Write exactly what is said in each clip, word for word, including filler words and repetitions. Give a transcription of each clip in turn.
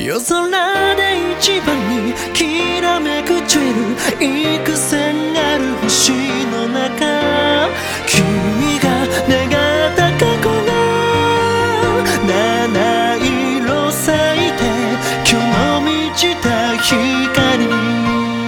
夜空で一番にきらめくジュエル、幾千ある星の中、君が願った過去が七色咲いて今日の満ちた光に。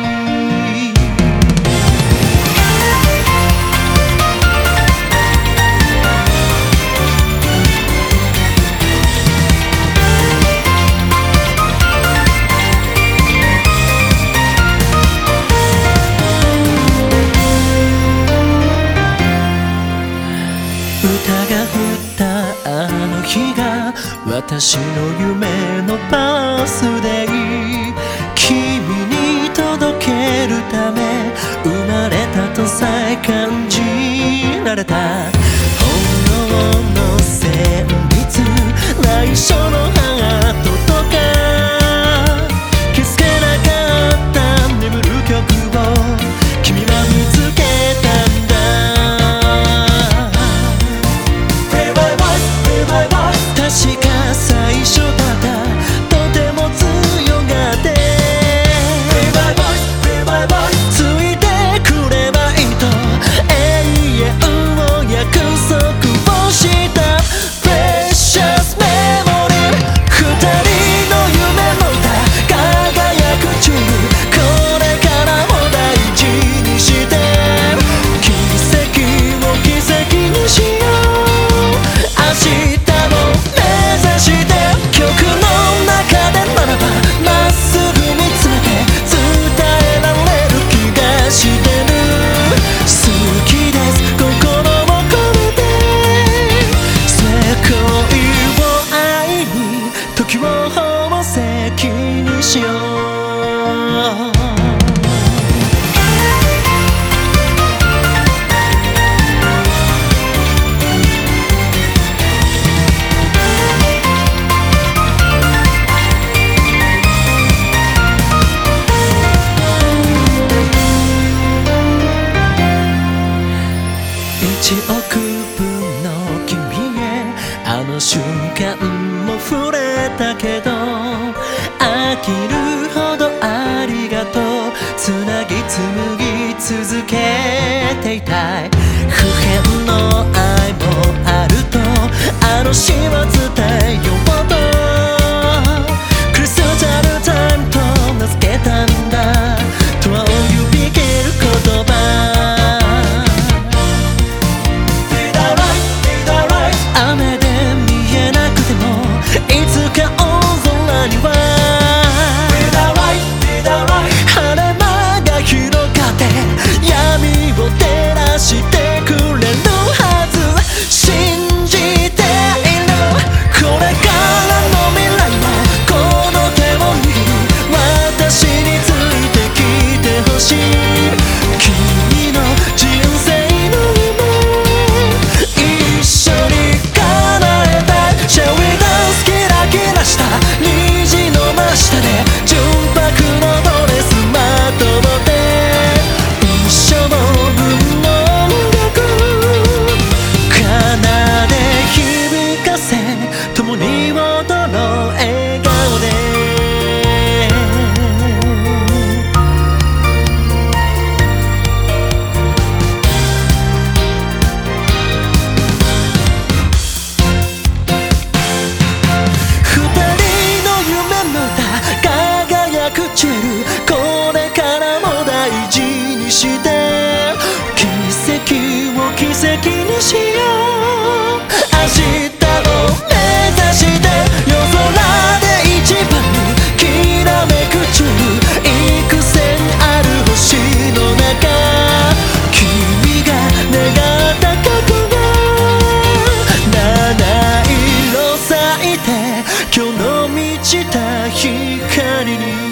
歌が降ったあの日が私の夢のバースデー、君に届けるため生まれたとさえ感じられた。炎の旋律、内緒のハートとか気づけなかった眠る曲を君は見つけたんだ。確か最初だったとても強がってついてくればいいと永遠を約束をした Precious Memory、 二人の夢の歌輝く中、これからも大事にして奇跡を奇跡にしよう。明日しよう。一億分の君へあの瞬間も触れたけど、飽きるほどありがとう、つなぎ紡ぎ続けていたい。不変の愛もあるとあの詩を伝えようとクリスタルタイムと名付けたんだとは響ける言葉。雨で見えなくてもいつか大空には晴れ間が広がって闇を照らしてくれるはず。信じているこれからの未来もこの手を握り私についてきてほしい。君の人生の夢一緒に叶えたい。 Shall we dance キラキラした虹の真下で純白のドレスまとって一生分の音楽奏で響かせ共に踊ろう笑顔で。二人の夢の歌輝くジュエル、これからも大事にして奇跡を奇跡にしよう。明日を目指して夜空で一番にきらめくジュエル、幾千ある星の中、君が願った過去が七色咲いて今日の満ちた光に。